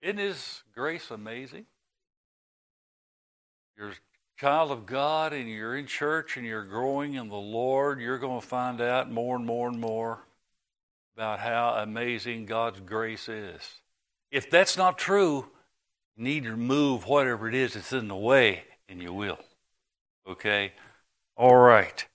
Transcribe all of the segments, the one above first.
Isn't His grace amazing? You're a child of God and you're in church and you're growing in the Lord. You're going to find out more and more and more about how amazing God's grace is. If that's not true, you need to remove whatever it is that's in the way, and you will. Okay? All right.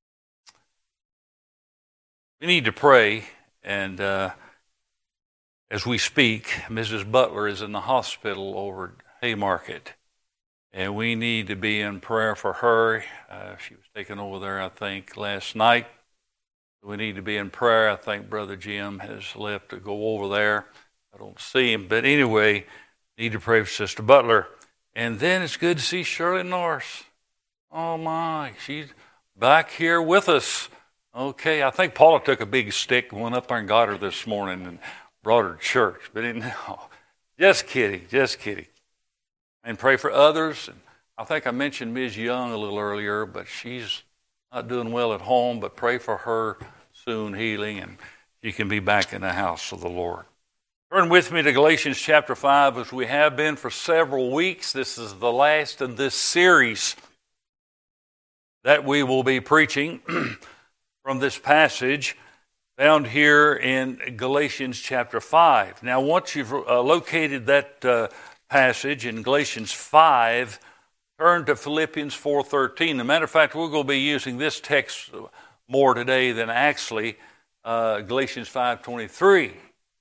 We need to pray, and as we speak, Mrs. Butler is in the hospital over at Haymarket, and we need to be in prayer for her. She was taken over there, I think, last night. We need to be in prayer. I think Brother Jim has left to go over there. I don't see him, but anyway, need to pray for Sister Butler. And then it's good to see Shirley Norris. Oh my, she's back here with us. Okay, I think Paula took a big stick and went up there and got her this morning and brought her to church. But no, just kidding. And pray for others. And I think I mentioned Ms. Young a little earlier, but she's not doing well at home. But pray for her soon healing, and she can be back in the house of the Lord. Turn with me to Galatians chapter 5, as we have been for several weeks. This is the last in this series that we will be preaching from this passage found here in Galatians chapter 5. Now, once you've located that passage in Galatians 5, turn to Philippians 4:13. As a matter of fact, we're going to be using this text more today than actually Galatians 5:23.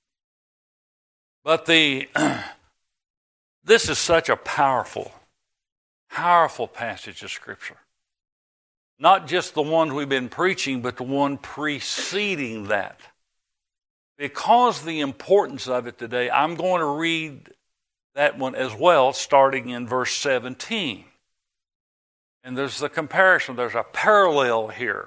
But this is such a powerful passage of Scripture. Not just the one we've been preaching, but the one preceding that. Because of the importance of it today, I'm going to read that one as well, starting in verse 17. And there's the comparison, there's a parallel here.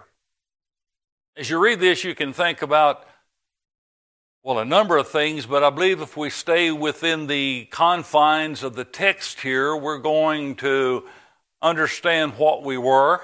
As you read this, you can think about, well, a number of things, but I believe if we stay within the confines of the text here, we're going to understand what we were.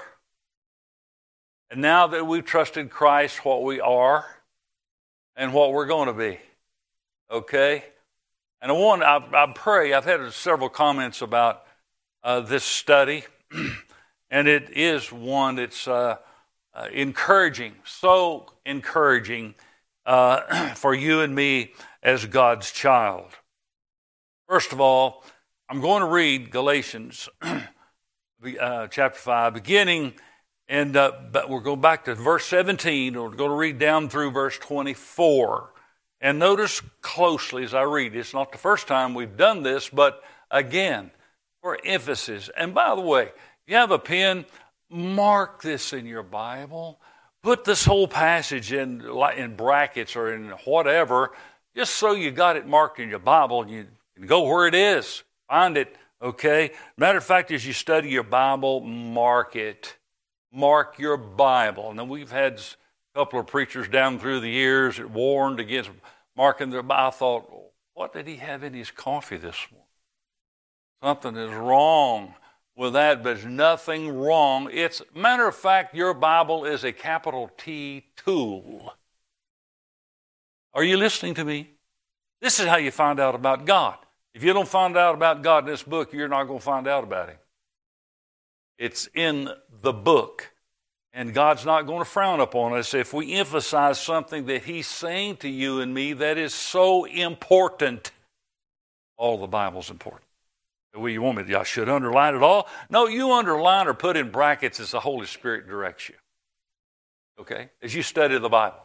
And now that we've trusted Christ, what we are and what we're going to be. Okay? And I pray, I've had several comments about this study, and it is one that's encouraging, so encouraging for you and me as God's child. First of all, I'm going to read Galatians chapter 5, beginning, but we'll go back to verse 17, and we're going to read down through verse 24. And notice closely as I read. It's not the first time we've done this, but again, for emphasis. And by the way, if you have a pen, mark this in your Bible. Put this whole passage in brackets or in whatever, just so you got it marked in your Bible and you can go where it is. Find it, okay? Matter of fact, as you study your Bible, mark it. Mark your Bible. Now, we've had a couple of preachers down through the years that warned against marking their Bible. I thought, what did he have in his coffee this morning? Something is wrong with that, but there's nothing wrong. Matter of fact, your Bible is a capital T tool. Are you listening to me? This is how you find out about God. If you don't find out about God in this book, you're not going to find out about Him. It's in the book. And God's not going to frown upon us if we emphasize something that He's saying to you and me that is so important. All the Bible's important. Well, you want me I should underline it all? No, you underline or put in brackets as the Holy Spirit directs you. Okay? As you study the Bible.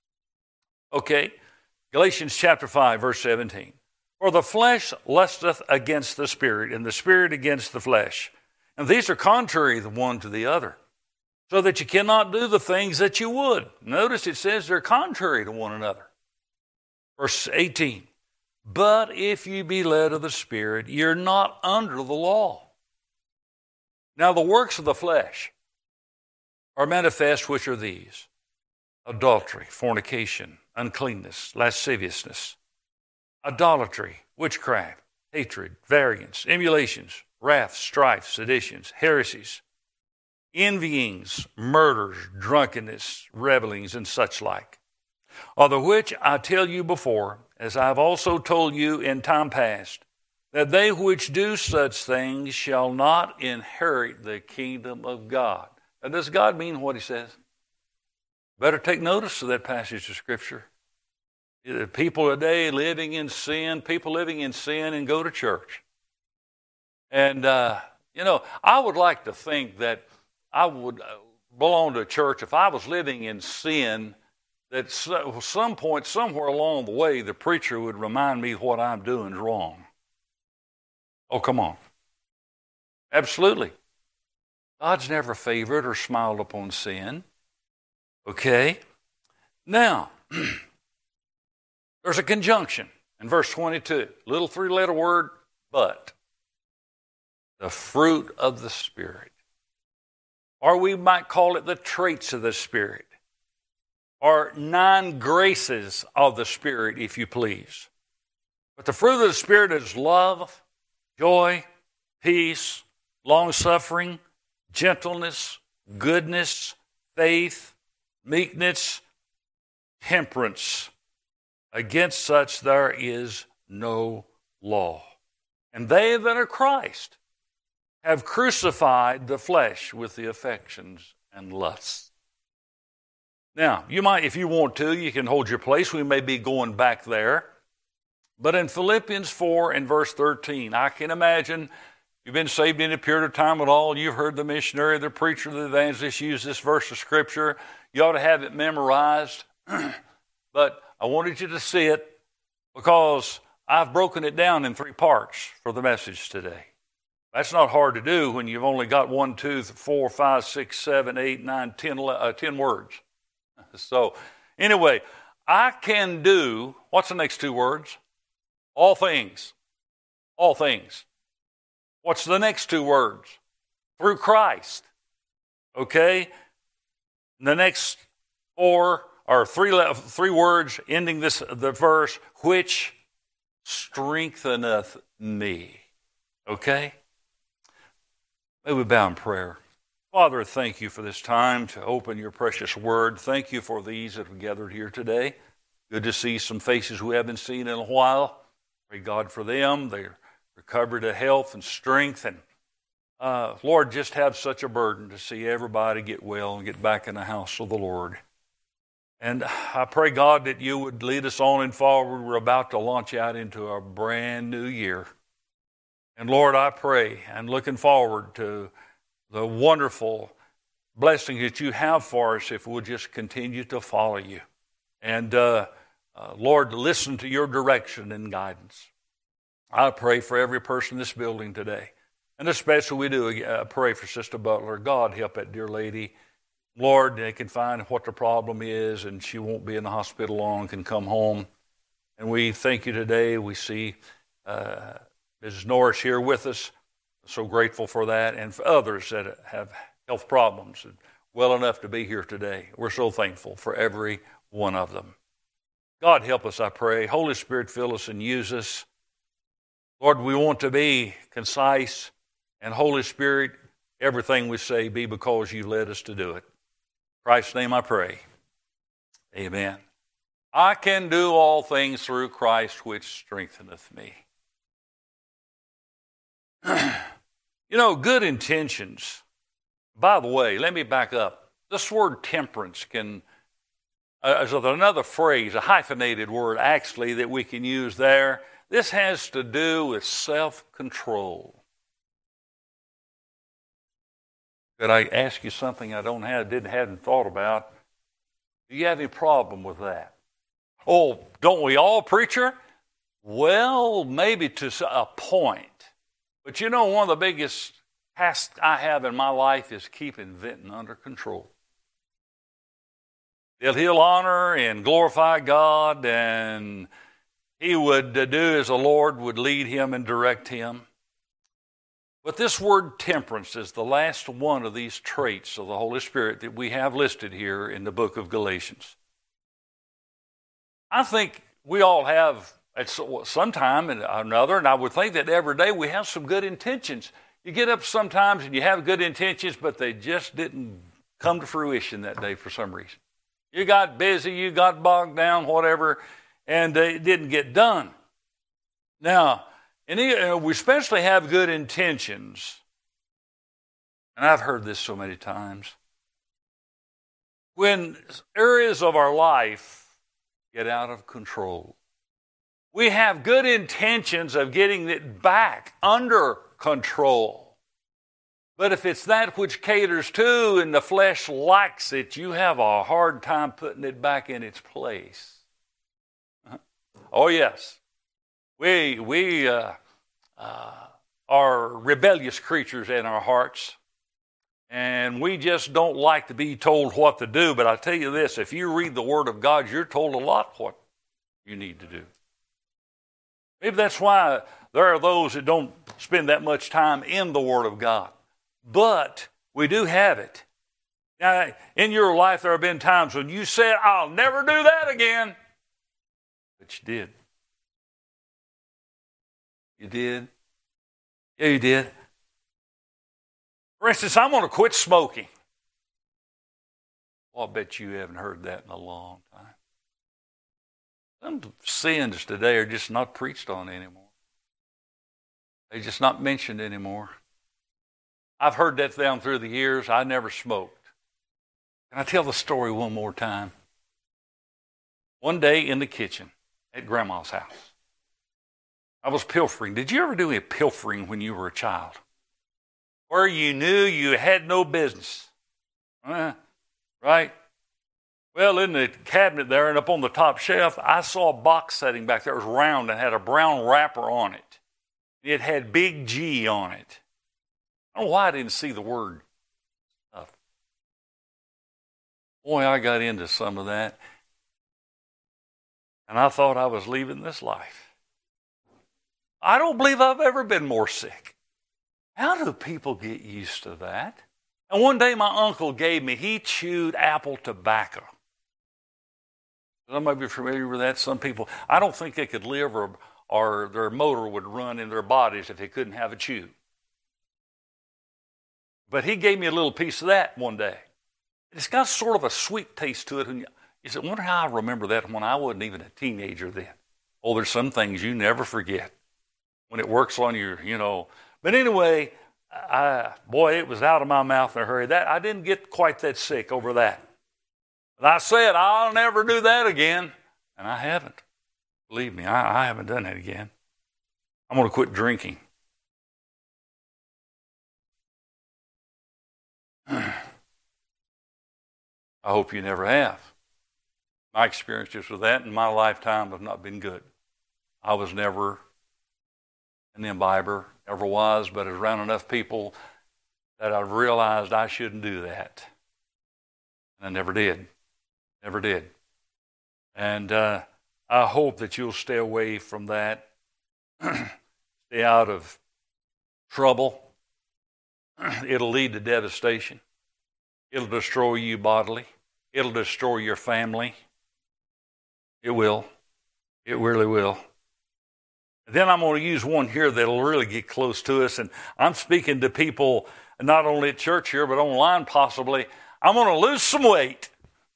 Okay? Galatians chapter 5, verse 17. For the flesh lusteth against the Spirit, and the Spirit against the flesh. And these are contrary the one to the other, so that you cannot do the things that you would. Notice it says they're contrary to one another. Verse 18. But if you be led of the Spirit, you're not under the law. Now the works of the flesh are manifest, which are these: adultery, fornication, uncleanness, lasciviousness, idolatry, witchcraft, hatred, variance, emulations, wrath, strife, seditions, heresies, envyings, murders, drunkenness, revelings, and such like. Of the which I tell you before, as I have also told you in time past, that they which do such things shall not inherit the kingdom of God. Now, does God mean what he says? Better take notice of that passage of Scripture. People today living in sin, and go to church. And, I would like to think that I would belong to a church if I was living in sin, that at some point, somewhere along the way, the preacher would remind me what I'm doing is wrong. Oh, come on. Absolutely. God's never favored or smiled upon sin. Okay? Now, there's a conjunction in verse 22. Little three-letter word, but. The fruit of the Spirit. Or we might call it the traits of the Spirit. Or 9 graces of the Spirit, if you please. But the fruit of the Spirit is love, joy, peace, long-suffering, gentleness, goodness, faith, meekness, temperance. Against such there is no law. And they that are Christ have crucified the flesh with the affections and lusts. Now, you might, if you want to, you can hold your place. We may be going back there. But in Philippians 4 and verse 13, I can imagine you've been saved in a period of time at all. You've heard the missionary, the preacher, the evangelist use this verse of Scripture. You ought to have it memorized. But I wanted you to see it because I've broken it down in 3 parts for the message today. That's not hard to do when you've only got 1, 2, 4, 5, 6, 7, 8, 9, 10 words. So anyway, I can do, what's the next 2 words? All things. All things. What's the next 2 words? Through Christ. Okay? The next 4 or 3 words ending the verse, which strengtheneth me. Okay? May we bow in prayer. Father, thank you for this time to open your precious word. Thank you for these that have gathered here today. Good to see some faces we haven't seen in a while. Pray God for them. They're recovered to health and strength. And Lord, just have such a burden to see everybody get well and get back in the house of the Lord. And I pray, God, that you would lead us on and forward. We're about to launch out into a brand new year. And Lord, I pray and looking forward to the wonderful blessings that you have for us if we'll just continue to follow you. And Lord, listen to your direction and guidance. I pray for every person in this building today. And especially we do pray for Sister Butler. God, help that dear lady. Lord, they can find what the problem is and she won't be in the hospital long, can come home. And we thank you today. We see Mrs. Norris here with us. So grateful for that. And for others that have health problems and well enough to be here today. We're so thankful for every one of them. God, help us, I pray. Holy Spirit, fill us and use us. Lord, we want to be concise. And Holy Spirit, everything we say be because you led us to do it. In Christ's name I pray. Amen. I can do all things through Christ which strengtheneth me. Good intentions. By the way, let me back up. This word temperance is another phrase, a hyphenated word actually that we can use there. This has to do with self-control. Could I ask you something I hadn't thought about? Do you have any problem with that? Oh, don't we all, preacher? Well, maybe to a point. But one of the biggest tasks I have in my life is keeping Vinton under control. That he'll honor and glorify God, and he would do as the Lord would lead him and direct him. But this word temperance is the last one of these traits of the Holy Spirit that we have listed here in the book of Galatians. I think we all have at some time or another, and I would think that every day we have some good intentions. You get up sometimes and you have good intentions, but they just didn't come to fruition that day for some reason. You got busy, you got bogged down, whatever, and it didn't get done. Now, we especially have good intentions, and I've heard this so many times. When areas of our life get out of control, we have good intentions of getting it back under control. But if it's that which caters to and the flesh likes it, you have a hard time putting it back in its place. Oh, yes. We are rebellious creatures in our hearts, and we just don't like to be told what to do. But I tell you this, if you read the Word of God, you're told a lot what you need to do. Maybe that's why there are those that don't spend that much time in the Word of God. But we do have it. Now, in your life, there have been times when you said, I'll never do that again. But you did. You did? Yeah, you did. For instance, I'm going to quit smoking. Well, I bet you haven't heard that in a long time. Some sins today are just not preached on anymore. They're just not mentioned anymore. I've heard that down through the years. I never smoked. Can I tell the story one more time? One day in the kitchen at Grandma's house, I was pilfering. Did you ever do a pilfering when you were a child? Where you knew you had no business. Right? Well, in the cabinet there and up on the top shelf, I saw a box setting back there. It was round and had a brown wrapper on it. It had Big G on it. I don't know why I didn't see the word stuff. Boy, I got into some of that. And I thought I was leaving this life. I don't believe I've ever been more sick. How do people get used to that? And one day my uncle gave me, he chewed apple tobacco. Some might be familiar with that. Some people, I don't think they could live or their motor would run in their bodies if they couldn't have a chew. But he gave me a little piece of that one day. It's got sort of a sweet taste to it. And you said, I wonder how I remember that when I wasn't even a teenager then. Oh, there's some things you never forget when it works on your. But anyway, it was out of my mouth in a hurry. I didn't get quite that sick over that. But I said, I'll never do that again. And I haven't. Believe me, I haven't done it again. I'm going to quit drinking. I hope you never have. My experiences with that in my lifetime have not been good. I was never an imbiber, never was, but around enough people that I've realized I shouldn't do that. And I never did. Never did. And I hope that you'll stay away from that. Stay out of trouble. It'll lead to devastation. It'll destroy you bodily. It'll destroy your family. It will. It really will. Then I'm going to use one here that'll really get close to us. And I'm speaking to people not only at church here, but online possibly. I'm going to lose some weight.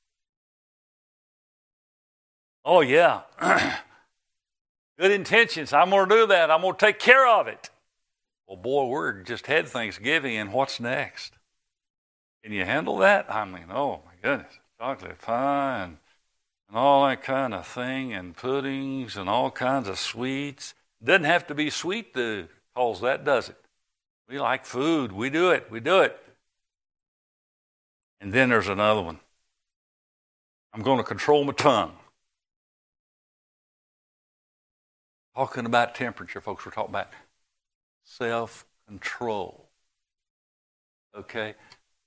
Oh, yeah. Good intentions. I'm going to do that. I'm going to take care of it. Well, boy, we're just had Thanksgiving, and what's next? Can you handle that? I mean, oh, my goodness. Chocolate pie and all that kind of thing, and puddings and all kinds of sweets. Doesn't have to be sweet to cause that, does it? We like food. We do it. We do it. And then there's another one. I'm going to control my tongue. Talking about temperature, folks, we're talking about self-control. Okay?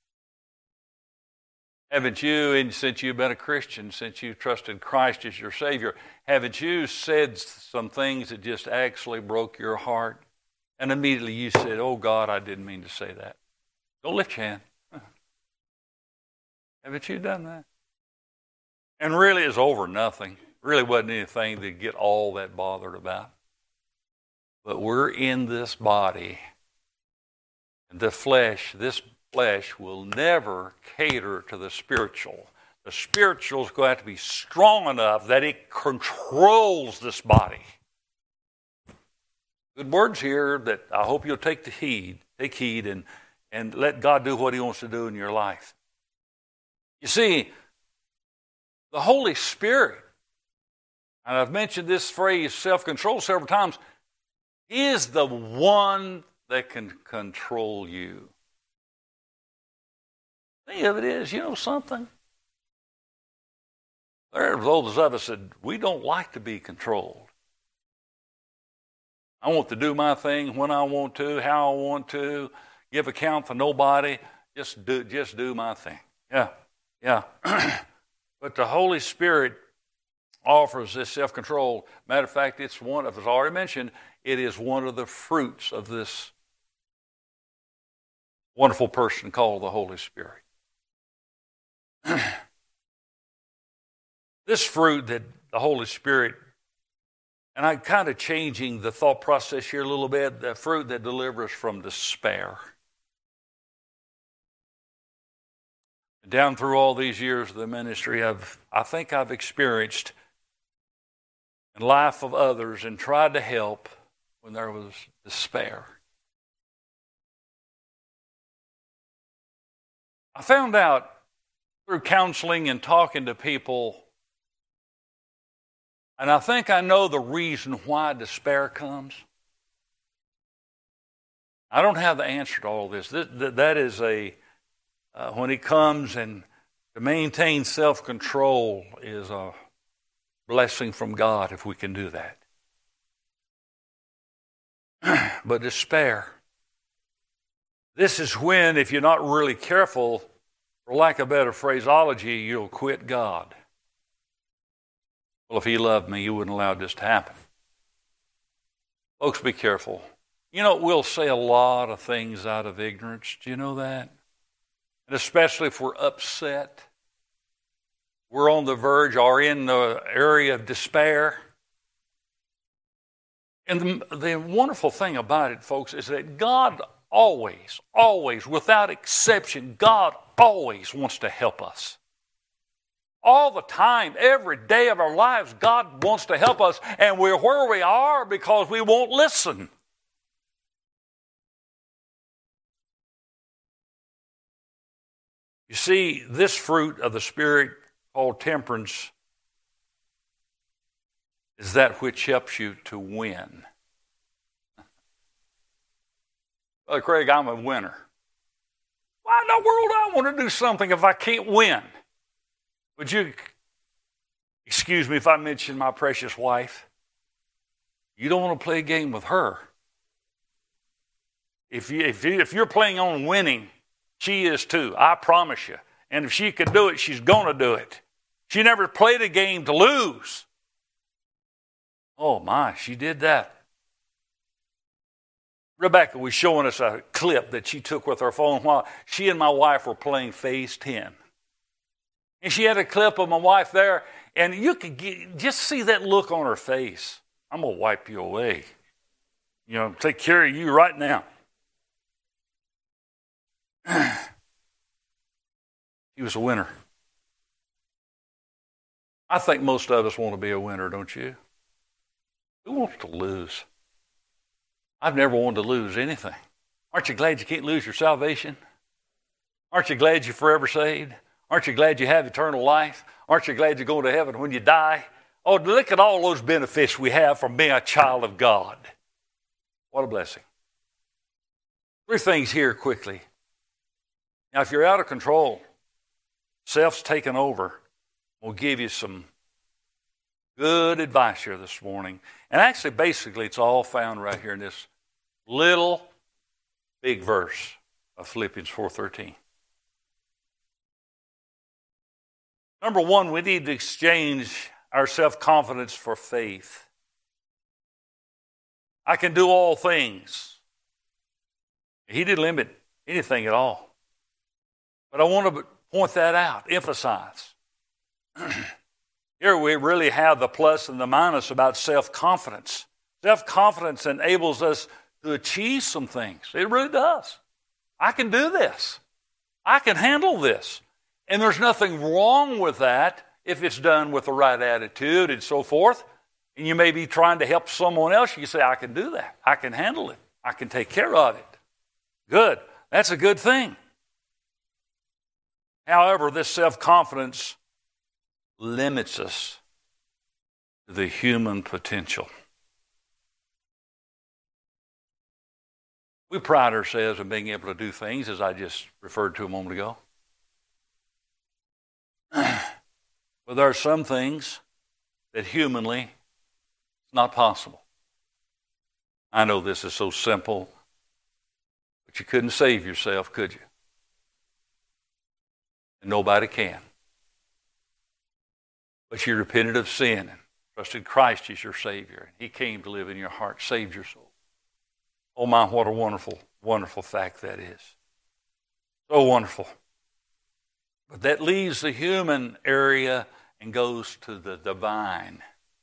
Haven't you, and since you've been a Christian, since you've trusted Christ as your Savior, haven't you said some things that just actually broke your heart? And immediately you said, oh, God, I didn't mean to say that. Don't lift your hand. Haven't you done that? And really it's over nothing. Really wasn't anything to get all that bothered about. But we're in this body. And this flesh will never cater to the spiritual. The spiritual is going to have to be strong enough that it controls this body. Good words here that I hope you'll take heed and let God do what He wants to do in your life. You see, the Holy Spirit, and I've mentioned this phrase self-control several times, is the one that can control you. Think of it is, you know something? There's those of us that we don't like to be controlled. I want to do my thing when I want to, how I want to, give account to nobody, just do my thing. Yeah. But the Holy Spirit offers this self-control. Matter of fact, it's one, as I already mentioned, it is one of the fruits of this wonderful person called the Holy Spirit. This fruit that the Holy Spirit, and I'm kind of changing the thought process here a little bit, the fruit that delivers from despair. Down through all these years of the ministry, I think I've experienced in the life of others and tried to help when there was despair. I found out through counseling and talking to people, and I think I know the reason why despair comes. I don't have the answer to all this. That is when it comes, and to maintain self-control is a blessing from God if we can do that. But despair, this is when, if you're not really careful, for lack of better phraseology, you'll quit God. Well, if He loved me, He wouldn't allow this to happen. Folks, be careful. You know, we'll say a lot of things out of ignorance. Do you know that? And especially if we're upset, we're on the verge or in the area of despair. And the wonderful thing about it, folks, is that God always, without exception, God always wants to help us. All the time, every day of our lives, God wants to help us, and we're where we are because we won't listen. You see, this fruit of the Spirit called temperance is that which helps you to win. Brother Craig, I'm a winner. Why in the world do I want to do something if I can't win? Would you excuse me if I mention my precious wife? You don't want to play a game with her. If you're playing on winning, she is too, I promise you. And if she could do it, she's going to do it. She never played a game to lose. Oh my, she did that. Rebecca was showing us a clip that she took with her phone while she and my wife were playing Phase 10. And she had a clip of my wife there, and you could just see that look on her face. I'm going to wipe you away. You know, take care of you right now. He was a winner. I think most of us want to be a winner, don't you? Who wants to lose? I've never wanted to lose anything. Aren't you glad you can't lose your salvation? Aren't you glad you're forever saved? Aren't you glad you have eternal life? Aren't you glad you're going to heaven when you die? Oh, look at all those benefits we have from being a child of God. What a blessing. 3 things here quickly. Now, if you're out of control, self's taken over, we'll give you some good advice here this morning. And actually, basically, it's all found right here in this little big verse of Philippians 4:13. Number 1, we need to exchange our self-confidence for faith. I can do all things. He didn't limit anything at all. But I want to point that out, emphasize. Here we really have the plus and the minus about self-confidence. Self-confidence enables us to achieve some things. It really does. I can do this. I can handle this. And there's nothing wrong with that if it's done with the right attitude and so forth. And you may be trying to help someone else. You say, I can do that. I can handle it. I can take care of it. Good. That's a good thing. However, this self-confidence limits us to the human potential. We pride ourselves in being able to do things, as I just referred to a moment ago. But there are some things that humanly it's not possible. I know this is so simple, but you couldn't save yourself, could you? And nobody can. But you repented of sin and trusted Christ as your Savior. He came to live in your heart, saved your soul. Oh my, what a wonderful, wonderful fact that is. So wonderful. But that leaves the human area and goes to the divine.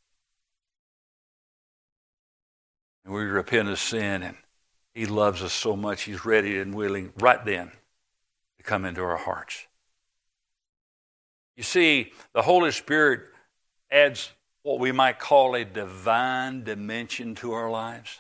And we repent of sin, and He loves us so much, He's ready and willing right then to come into our hearts. You see, the Holy Spirit adds what we might call a divine dimension to our lives.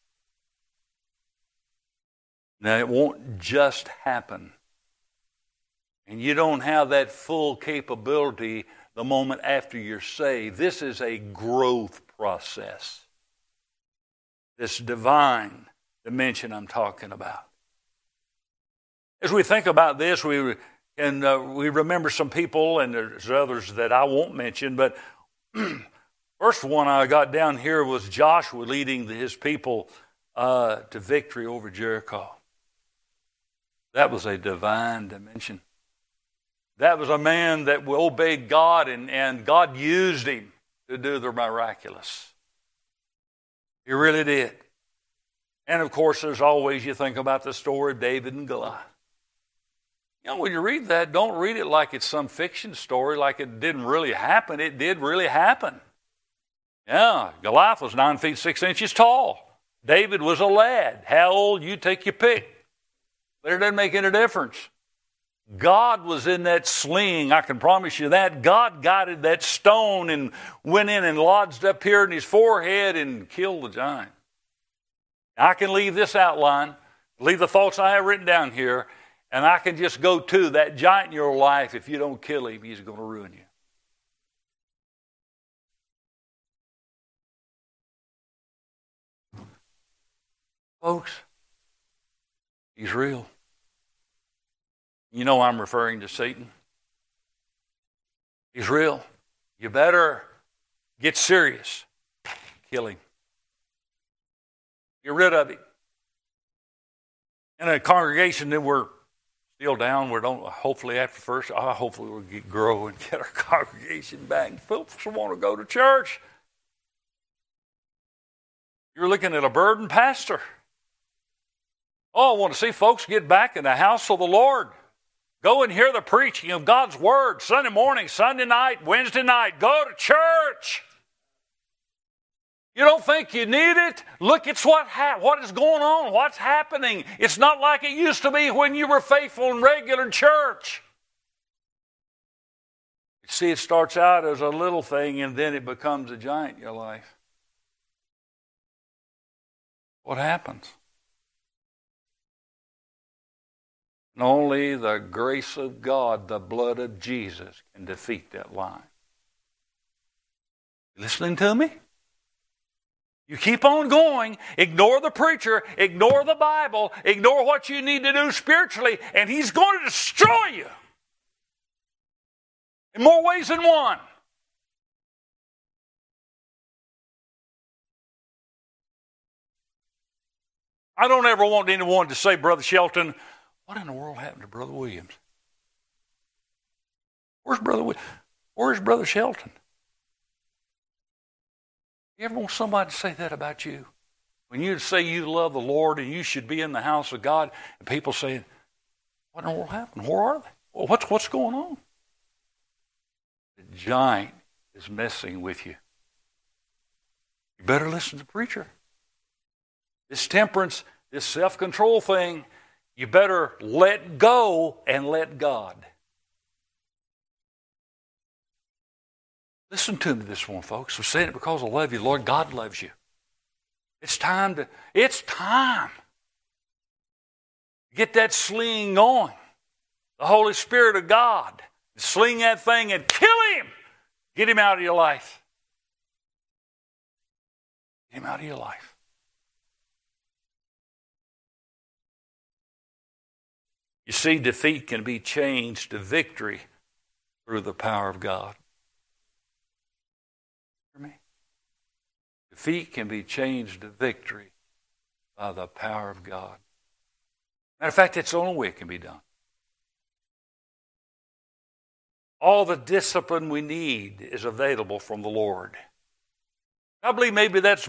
Now, it won't just happen. And you don't have that full capability the moment after you're saved. This is a growth process. This divine dimension I'm talking about. As we think about this, we remember some people, and there's others that I won't mention, but first one I got down here was Joshua leading his people to victory over Jericho. That was a divine dimension. That was a man that obeyed God, and God used him to do the miraculous. He really did. And of course, there's always, you think about the story of David and Goliath. You know, when you read that, don't read it like it's some fiction story, like it didn't really happen. It did really happen. Yeah, Goliath was 9 feet 6 inches tall. David was a lad. How old? You take your pick. But it doesn't make any difference. God was in that sling, I can promise you that. God guided that stone and went in and lodged up here in his forehead and killed the giant. I can leave this outline, leave the thoughts I have written down here, and I can just go to that giant in your life. If you don't kill him, he's going to ruin you. Folks, he's real. You know I'm referring to Satan. He's real. You better get serious. Kill him. Get rid of him. In a congregation that we're still down, we don't. Hopefully after first, hopefully we'll grow and get our congregation back. Folks want to go to church. You're looking at a burdened pastor. Oh, I want to see folks get back in the house of the Lord. Go and hear the preaching of God's Word Sunday morning, Sunday night, Wednesday night. Go to church. You don't think you need it? Look, it's what is going on, what's happening. It's not like it used to be when you were faithful and regular in church. You see, it starts out as a little thing, and then it becomes a giant in your life. What happens? And only the grace of God, the blood of Jesus, can defeat that lie. You listening to me? You keep on going, ignore the preacher, ignore the Bible, ignore what you need to do spiritually, and he's going to destroy you in more ways than one. I don't ever want anyone to say, Brother Shelton, what in the world happened to Brother Williams? Where's Brother Shelton? You ever want somebody to say that about you? When you say you love the Lord and you should be in the house of God, and people saying, what in the world happened? Where are they? Well, what's going on? The giant is messing with you. You better listen to the preacher. This temperance, this self-control thing, you better let go and let God. Listen to me this one, folks. I'm saying it because I love you. Lord God loves you. It's time to get that sling going. The Holy Spirit of God. Sling that thing and kill him. Get him out of your life. Get him out of your life. You see, defeat can be changed to victory through the power of God. Hear me? Defeat can be changed to victory by the power of God. Matter of fact, it's the only way it can be done. All the discipline we need is available from the Lord. I believe has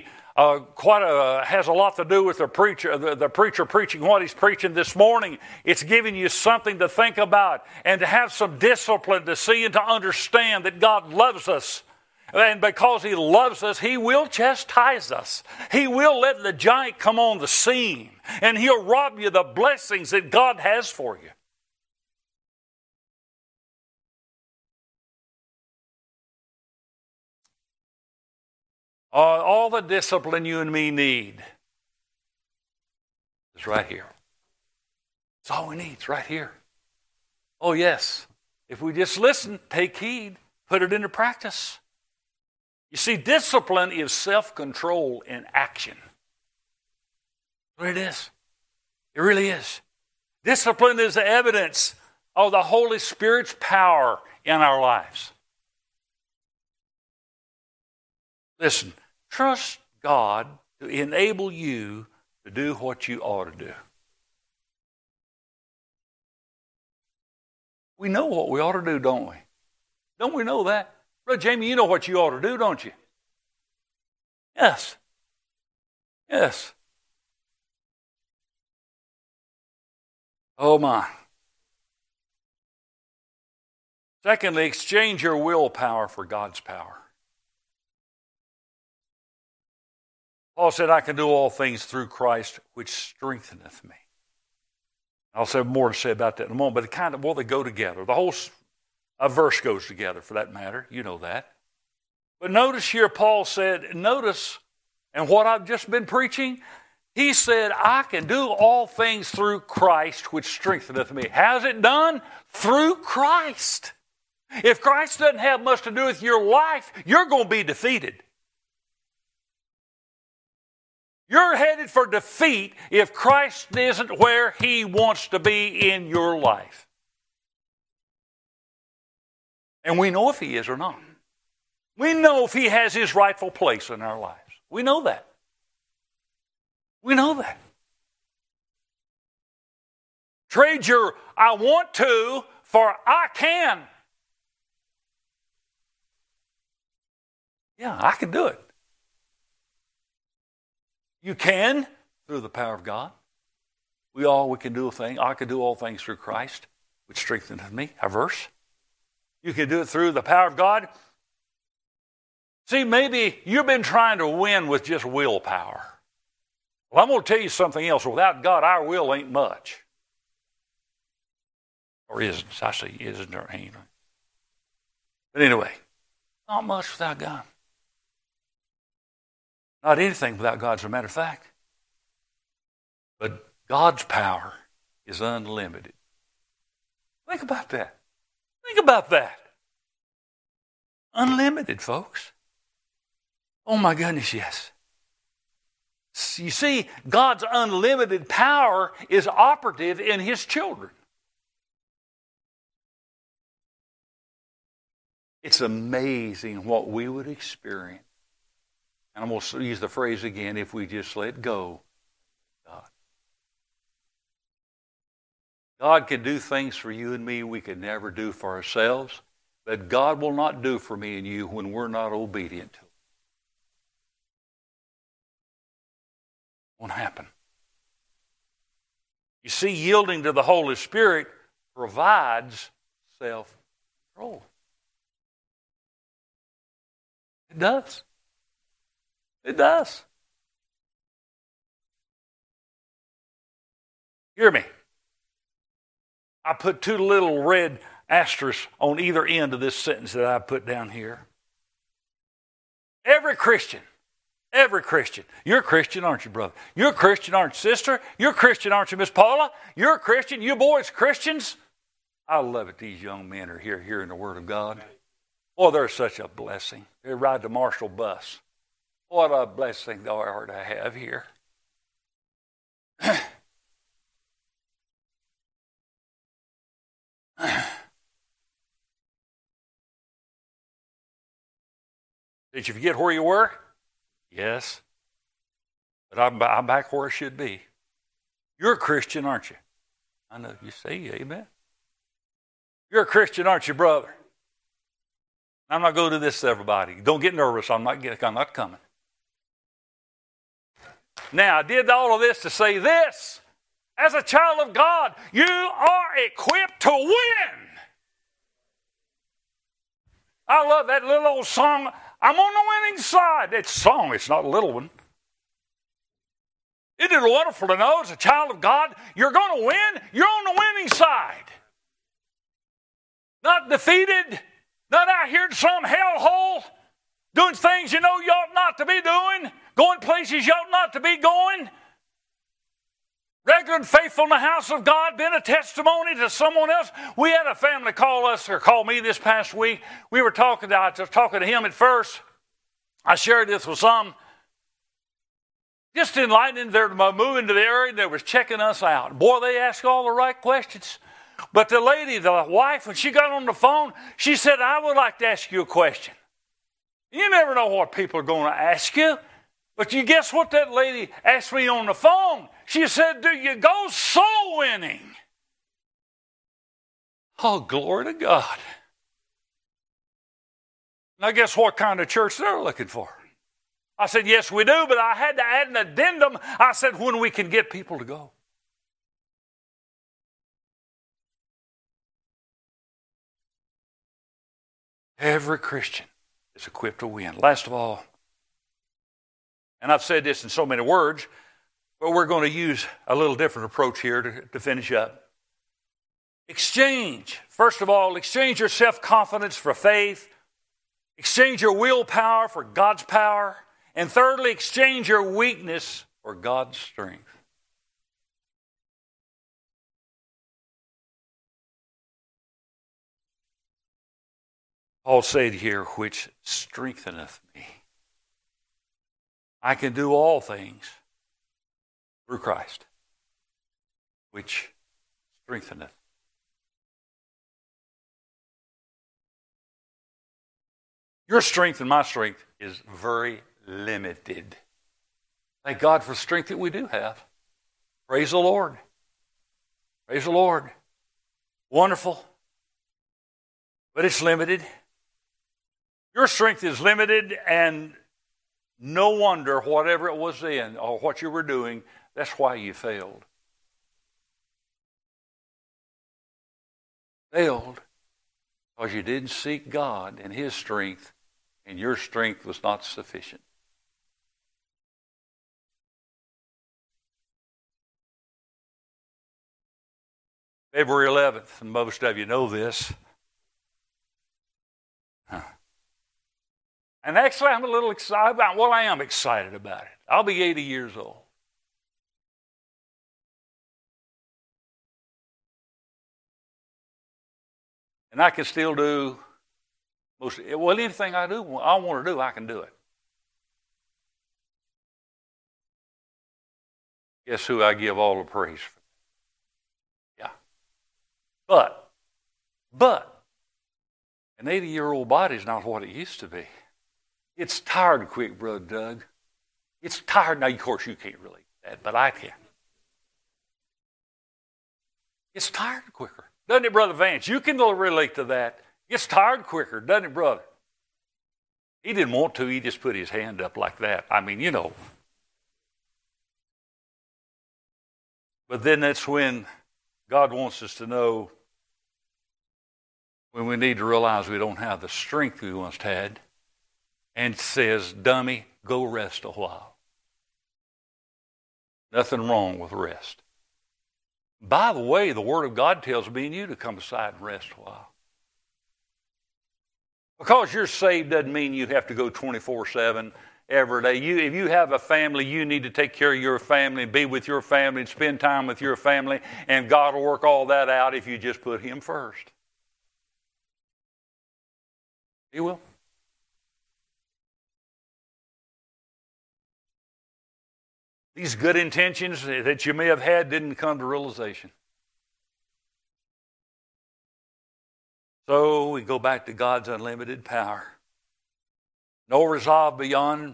a lot to do with the preacher preaching what he's preaching this morning. It's giving you something to think about and to have some discipline to see and to understand that God loves us. And because he loves us, he will chastise us. He will let the giant come on the scene. And he'll rob you of the blessings that God has for you. All the discipline you and me need is right here. It's all we need. It's right here. Oh, yes. If we just listen, take heed, put it into practice. You see, discipline is self-control in action. That's what it is. It really is. Discipline is the evidence of the Holy Spirit's power in our lives. Listen, trust God to enable you to do what you ought to do. We know what we ought to do, don't we? Don't we know that? Brother Jamie, you know what you ought to do, don't you? Yes. Yes. Oh my. Secondly, exchange your willpower for God's power. Paul said, I can do all things through Christ, which strengtheneth me. I'll have more to say about that in a moment, but they go together. The whole verse goes together, for that matter. You know that. But notice here, Paul said, and what I've just been preaching, he said, I can do all things through Christ, which strengtheneth me. How's it done? Through Christ. If Christ doesn't have much to do with your life, you're going to be defeated. You're headed for defeat if Christ isn't where he wants to be in your life. And we know if he is or not. We know if he has his rightful place in our lives. We know that. We know that. Trade your I want to for I can. Yeah, I can do it. You can through the power of God. We can do a thing. I can do all things through Christ, which strengtheneth me. A verse. You can do it through the power of God. See, maybe you've been trying to win with just willpower. Well, I'm going to tell you something else. Without God, our will ain't much. Or isn't. I say isn't or ain't. But anyway, not much without God. Not anything without God, as a matter of fact. But God's power is unlimited. Think about that. Think about that. Unlimited, folks. Oh my goodness, yes. You see, God's unlimited power is operative in his children. It's amazing what we would experience. And I'm going to use the phrase again, if we just let go of God. God can do things for you and me we could never do for ourselves, but God will not do for me and you when we're not obedient to Him. It won't happen. You see, yielding to the Holy Spirit provides self-control. It does. It does. Hear me. I put two little red asterisk on either end of this sentence that I put down here. Every Christian. You're a Christian, aren't you, brother? You're a Christian, aren't you, sister? You're a Christian, aren't you, Miss Paula? You're a Christian. You boys Christians. I love it these young men are here hearing the Word of God. Oh, they're such a blessing. They ride the Marshall bus. What a blessing they are to have here. Did you forget where you were? Yes. But I'm back where I should be. You're a Christian, aren't you? I know you say amen. You're a Christian, aren't you, brother? I'm not going to do this to everybody. Don't get nervous. I'm not coming. Now, I did all of this to say this. As a child of God, you are equipped to win. I love that little old song, I'm on the winning side. It's a song, it's not a little one. Isn't it wonderful to know as a child of God, you're going to win, you're on the winning side. Not defeated, not out here in some hellhole, doing things you know you ought not to be doing, going places you ought not to be going. Regular and faithful in the house of God, been a testimony to someone else. We had a family call me this past week. I was talking to him at first. I shared this with some. Just enlightening, they're moving to the area and they was checking us out. Boy, they asked all the right questions. But the lady, the wife, when she got on the phone, she said, I would like to ask you a question. You never know what people are going to ask you. But you guess what that lady asked me on the phone? She said, do you go soul winning? Oh, glory to God. Now guess what kind of church they're looking for? I said, yes, we do, but I had to add an addendum. I said, when we can get people to go. Every Christian is equipped to win. Last of all, and I've said this in so many words, but we're going to use a little different approach here to finish up. Exchange. First of all, exchange your self-confidence for faith. Exchange your willpower for God's power. And thirdly, exchange your weakness for God's strength. Paul said here, which strengtheneth me. I can do all things through Christ, which strengtheneth. Your strength and my strength is very limited. Thank God for the strength that we do have. Praise the Lord. Praise the Lord. Wonderful. But it's limited. Your strength is limited, and no wonder whatever it was then or what you were doing, that's why you failed. Failed because you didn't seek God and His strength, and your strength was not sufficient. February 11th, and most of you know this. And actually, I'm a little excited about it. Well, I am excited about it. I'll be 80 years old. And I can still do anything I want to do, I can do it. Guess who I give all the praise for? Yeah. But, an 80-year-old body is not what it used to be. It's tired quick, Brother Doug. It's tired. Now, of course, you can't relate to that, but I can. It's tired quicker. Doesn't it, Brother Vance? You can relate to that. It's tired quicker, doesn't it, brother? He didn't want to. He just put his hand up like that. I mean, you know. But then that's when God wants us to know when we need to realize we don't have the strength we once had, and says, dummy, go rest a while. Nothing wrong with rest. By the way, the Word of God tells me and you to come aside and rest a while. Because you're saved doesn't mean you have to go 24/7 every day. If you have a family, you need to take care of your family and be with your family and spend time with your family, and God will work all that out if you just put Him first. He will. These good intentions that you may have had didn't come to realization. So we go back to God's unlimited power. No resolve beyond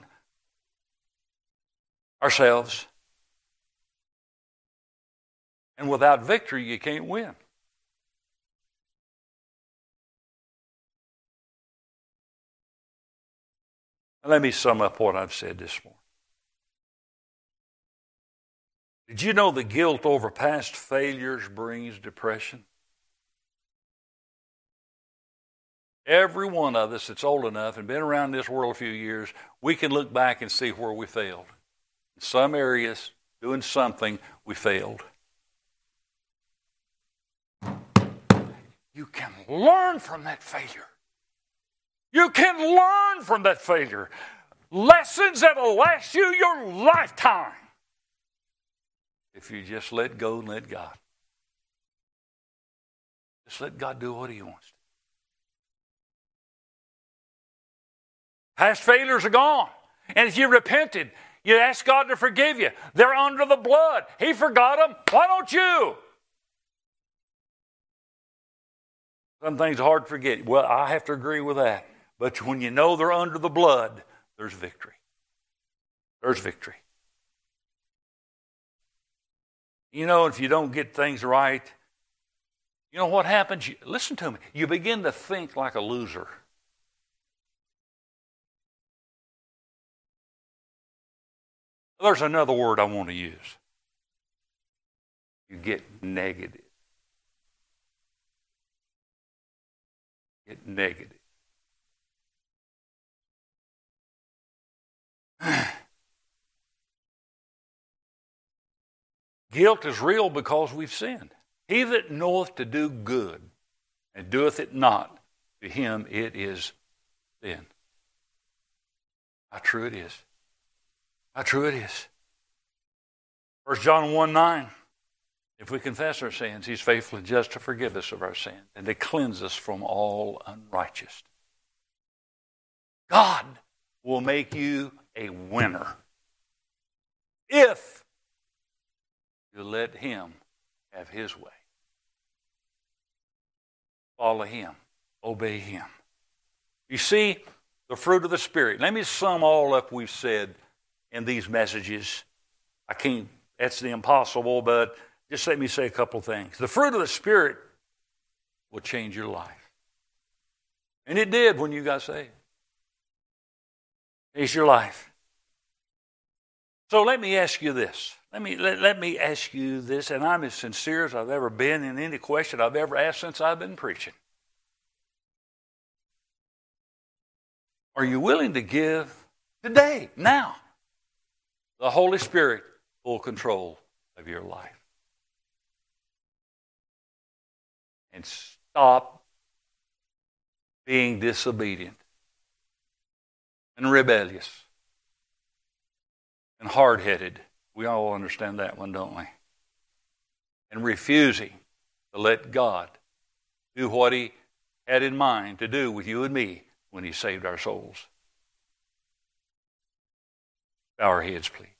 ourselves. And without victory, you can't win. Let me sum up what I've said this morning. Did you know the guilt over past failures brings depression? Every one of us that's old enough and been around this world a few years, we can look back and see where we failed. In some areas, doing something, we failed. You can learn from that failure. You can learn from that failure. Lessons that will last you your lifetime. If you just let go and let God. Just let God do what He wants. Past failures are gone. And if you repented, you ask God to forgive you. They're under the blood. He forgot them. Why don't you? Some things are hard to forget. Well, I have to agree with that. But when you know they're under the blood, there's victory. There's victory. You know, if you don't get things right, you know what happens? Listen to me. You begin to think like a loser. There's another word I want to use. You get negative. Get negative. Guilt is real because we've sinned. He that knoweth to do good and doeth it not, to him it is sin. How true it is. How true it is. 1 John 1:9. If we confess our sins, He's faithful and just to forgive us of our sins and to cleanse us from all unrighteousness. God will make you a winner if you let Him have His way. Follow Him. Obey Him. You see, the fruit of the Spirit. Let me sum all up we've said in these messages. That's the impossible, but just let me say a couple things. The fruit of the Spirit will change your life. And it did when you got saved. It's your life. So let me ask you this. Let me ask you this, and I'm as sincere as I've ever been in any question I've ever asked since I've been preaching. Are you willing to give today, now, the Holy Spirit full control of your life? And stop being disobedient and rebellious and hard-headed. We all understand that one, don't we? And refusing to let God do what He had in mind to do with you and me when He saved our souls. Bow our heads, please.